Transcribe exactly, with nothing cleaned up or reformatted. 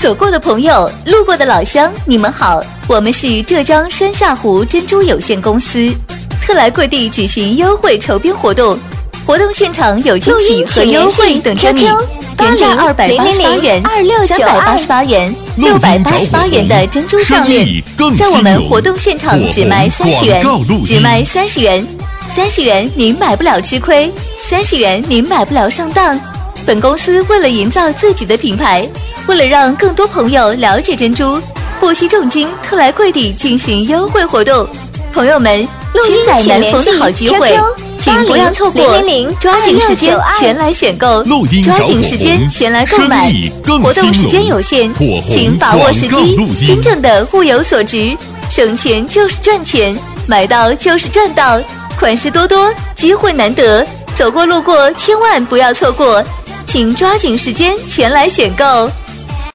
走过的朋友，路过的老乡，你们好，我们是浙江山下湖珍珠有限公司，特来贵地举行优惠筹编活动，活动现场有惊喜和优惠等着你。原价二百八十八元、三百八十八元、六百八十八元的珍珠项链，在我们活动现场只卖三十元，只卖三十元，三十元您买不了吃亏，三十元您买不了上当。本公司为了营造自己的品牌，为了让更多朋友了解珍珠，不惜重金特来贵地进行优惠活动。朋友们，千载难逢的好机会，请不要错过，抓紧时间前来选购，抓紧时间前来购买。活动时间有限，请把握时机，真正的物有所值。省钱就是赚钱，买到就是赚到，款式多多，机会难得，走过路过千万不要错过，请抓紧时间前来选购。